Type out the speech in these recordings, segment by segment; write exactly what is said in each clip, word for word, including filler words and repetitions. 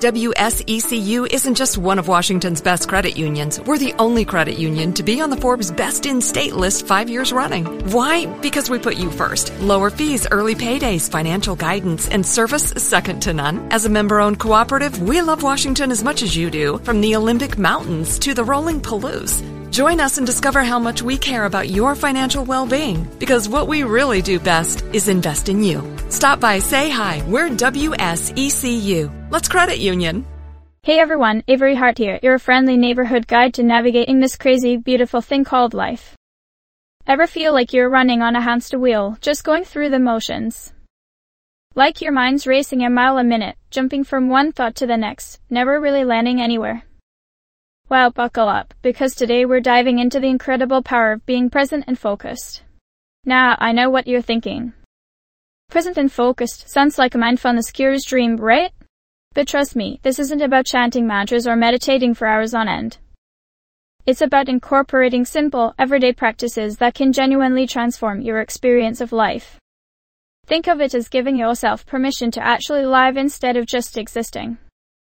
W S E C U isn't just one of Washington's best credit unions. We're the only credit union to be on the Forbes Best in State list five years running. Why? Because we put you first. Lower fees, early paydays, financial guidance, and service second to none. As a member-owned cooperative, we love Washington as much as you do, from the Olympic Mountains to the rolling Palouse. Join us and discover how much we care about your financial well-being, because what we really do best is invest in you. Stop by, say hi. We're W S E C U. Let's credit union. Hey everyone, Avery Hart here, your friendly neighborhood guide to navigating this crazy, beautiful thing called life. Ever feel like you're running on a hamster wheel, just going through the motions? Like your mind's racing a mile a minute, jumping from one thought to the next, never really landing anywhere? Well, buckle up, because today we're diving into the incredible power of being present and focused. Now, I know what you're thinking. Present and focused sounds like a mindfulness cure's dream, right? But trust me, this isn't about chanting mantras or meditating for hours on end. It's about incorporating simple, everyday practices that can genuinely transform your experience of life. Think of it as giving yourself permission to actually live instead of just existing.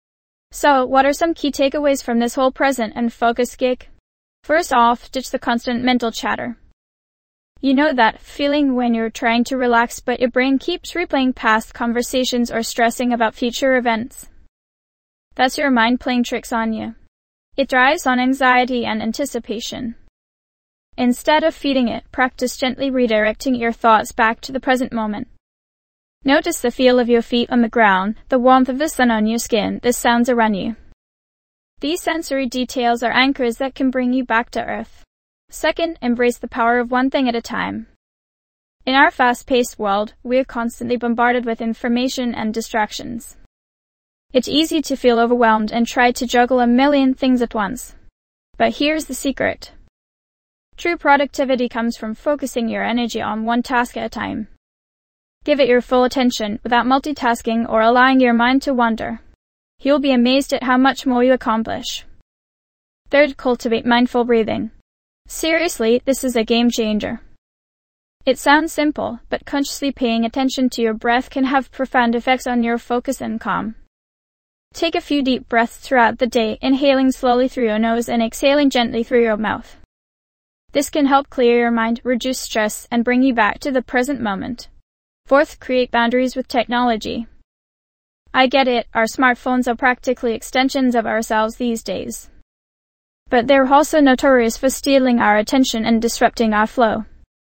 So, what are some key takeaways from this whole present and focus gig? First off, ditch the constant mental chatter. You know that feeling when you're trying to relax but your brain keeps replaying past conversations or stressing about future events? That's your mind playing tricks on you. It thrives on anxiety and anticipation. Instead of feeding it, practice gently redirecting your thoughts back to the present moment. Notice the feel of your feet on the ground, the warmth of the sun on your skin, the sounds around you. These sensory details are anchors that can bring you back to earth. Second, embrace the power of one thing at a time. In our fast-paced world, we are constantly bombarded with information and distractions. It's easy to feel overwhelmed and try to juggle a million things at once. But here's the secret. True productivity comes from focusing your energy on one task at a time. Give it your full attention without multitasking or allowing your mind to wander. You'll be amazed at how much more you accomplish. Third, cultivate mindful breathing. Seriously, this is a game changer. It sounds simple, but consciously paying attention to your breath can have profound effects on your focus and calm. Take a few deep breaths throughout the day, inhaling slowly through your nose and exhaling gently through your mouth. This can help clear your mind, reduce stress, and bring you back to the present moment. Fourth, create boundaries with technology. I get it, our smartphones are practically extensions of ourselves these days. But they're also notorious for stealing our attention and disrupting our flow.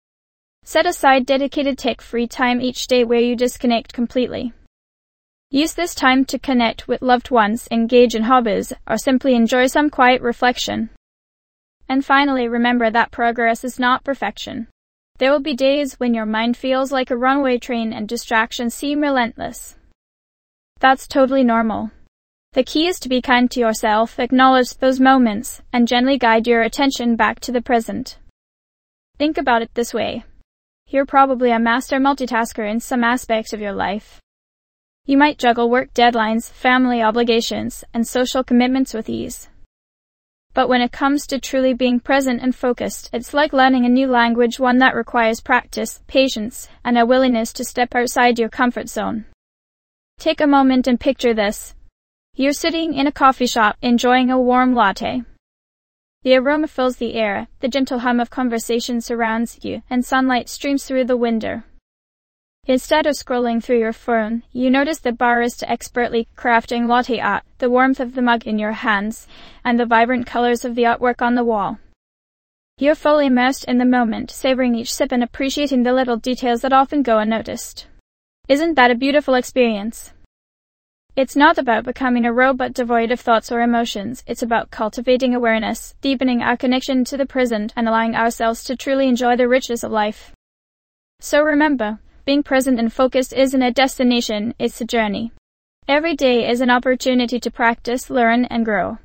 Set aside dedicated tech-free time each day where you disconnect completely. Use this time to connect with loved ones, engage in hobbies, or simply enjoy some quiet reflection. And finally, remember that progress is not perfection. There will be days when your mind feels like a runaway train and distractions seem relentless. That's totally normal. The key is to be kind to yourself, acknowledge those moments, and gently guide your attention back to the present. Think about it this way. You're probably a master multitasker in some aspects of your life. You might juggle work deadlines, family obligations, and social commitments with ease. But when it comes to truly being present and focused, it's like learning a new language, one that requires practice, patience, and a willingness to step outside your comfort zone. Take a moment and picture this. You're sitting in a coffee shop, enjoying a warm latte. The aroma fills the air, the gentle hum of conversation surrounds you, and sunlight streams through the window. Instead of scrolling through your phone, you notice the barista expertly crafting latte art, the warmth of the mug in your hands, and the vibrant colors of the artwork on the wall. You're fully immersed in the moment, savoring each sip and appreciating the little details that often go unnoticed. Isn't that a beautiful experience? It's not about becoming a robot devoid of thoughts or emotions. It's about cultivating awareness, deepening our connection to the present, and allowing ourselves to truly enjoy the richness of life. So remember, being present and focused isn't a destination, it's a journey. Every day is an opportunity to practice, learn, and grow.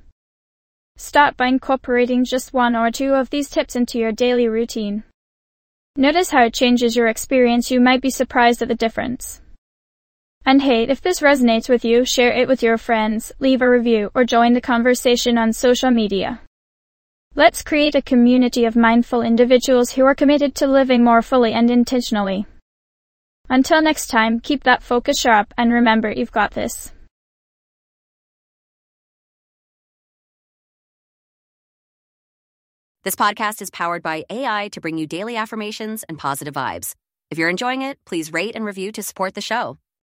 Start by incorporating just one or two of these tips into your daily routine. Notice how it changes your experience. You might be surprised at the difference. And hey, if this resonates with you, share it with your friends, leave a review, or join the conversation on social media. Let's create a community of mindful individuals who are committed to living more fully and intentionally. Until next time, keep that focus sharp and remember, you've got this. This podcast is powered by A I to bring you daily affirmations and positive vibes. If you're enjoying it, please rate and review to support the show.